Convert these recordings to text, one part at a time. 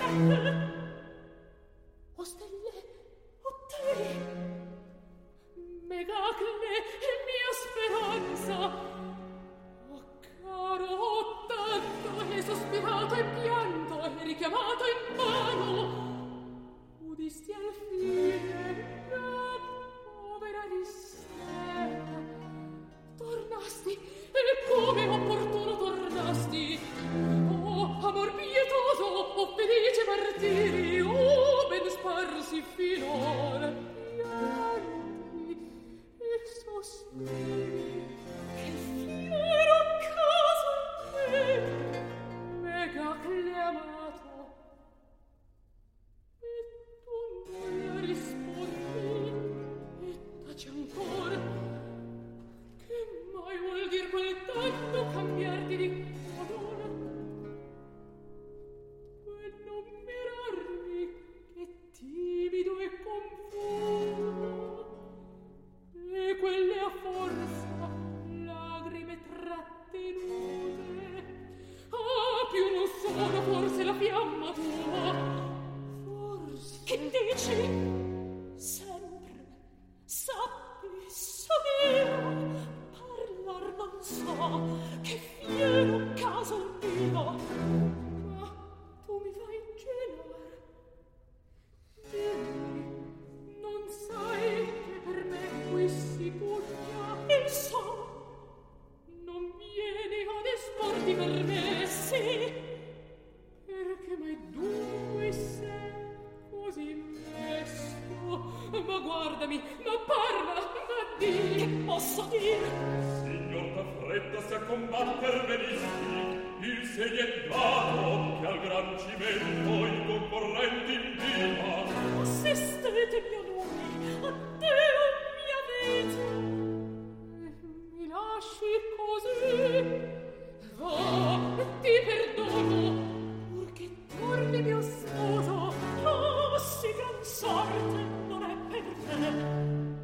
O stelle, o te, Megacle è mia speranza. Oh caro, oh tanto e sospirato e pianto e richiamato invano. Udisti al fine la povera riserva. Tornasti, e come opportuno tornasti. Oh, amor pietoso, oh felice martiri, oh ben sparsi finora pianti e sospiri. Che fiero caso te, Megacle amato, e tu nulla rispondi, e taci ancora. Che mai vuol dir quel tanto cambiarti di colore? E non mirarmi che timido e confuso, e quelle a forza lagrime trattenute. Ah, più non sono forse la fiamma tua, forse. Che dici? Sempre sappi, savero, parlar non so, che fiero caso il mio. Ma tu mi fai gelar. Dimmi, non sai che per me qui si pugna il so. Non vieni ad esporti per me, sì, perché m'hai dunque sei così mesto. Ma guardami, ma parla, ma di, che posso dire? Signor, da fretta se a combatter venisti, il segno è dato che al gran cimento i concorrenti invia. Assistete mio nome, addeo mia vita, mi lasci così. Va, ti perdono, purché torni mio sposo. Oh, sì, gran sorte non è per me.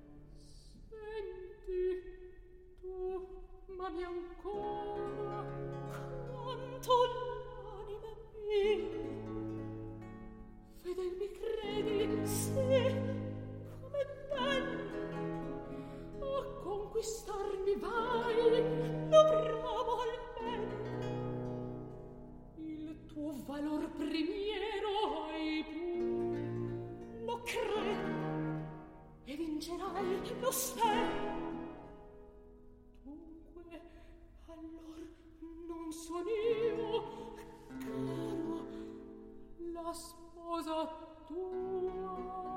Senti, tu m'ami ancora, quanto l'anima mia. Fedel mi credi, sì, come bello. A conquistarmi vai, lo provo almeno. Il tuo valor primiero hai tu, lo credo, e vincerai, lo sai. Dunque, allor non son io, caro, la sposa tua.